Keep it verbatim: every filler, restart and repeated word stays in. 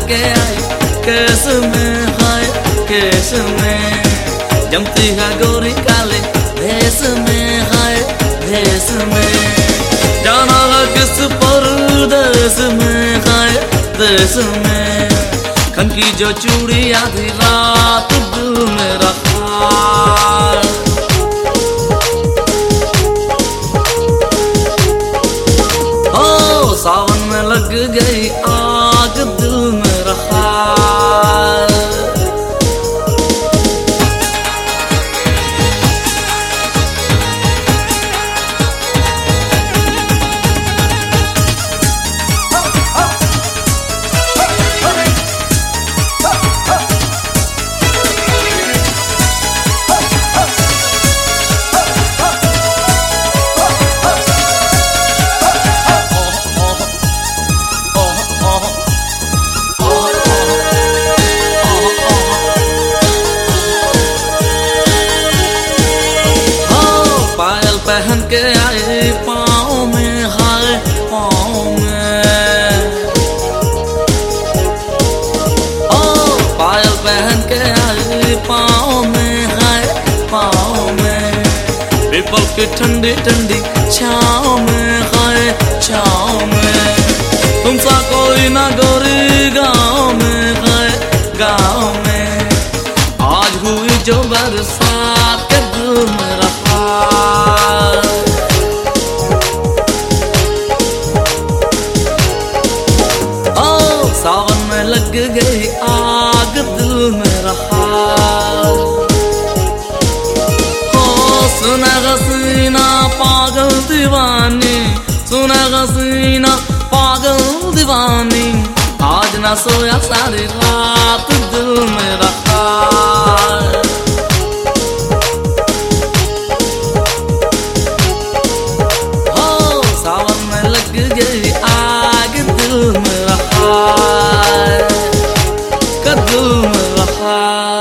के आई केस में, हाय केस में जमती है गोरी काले भेस में, हाय भेस में जाना है किस परदेस में, हाय देश में खनकी जो चूड़ी आधी रात दिल में रखा। ओ सावन में लग गई आग दिल में रखा। पहन के आए पाँव में, हाय पाँव में ओ पायल पहन के आए पाँव में, हाय पाँव में पीपल की ठंडी ठंडी छाँव में, हाय छाँव में तुम सा कोई ना गोरी गाँव में, हाय गाँव में आज हुई जो बरसात के दिल में रखा। सावन में लग गई आग दिल में रहा। हो सुना हसीना पागल दीवानी, सुना हसीना पागल दीवानी आज ना सोया सारी रात दिल में रखा। हो सावन में लग गई आग दिल में रहा, दिल में रहा।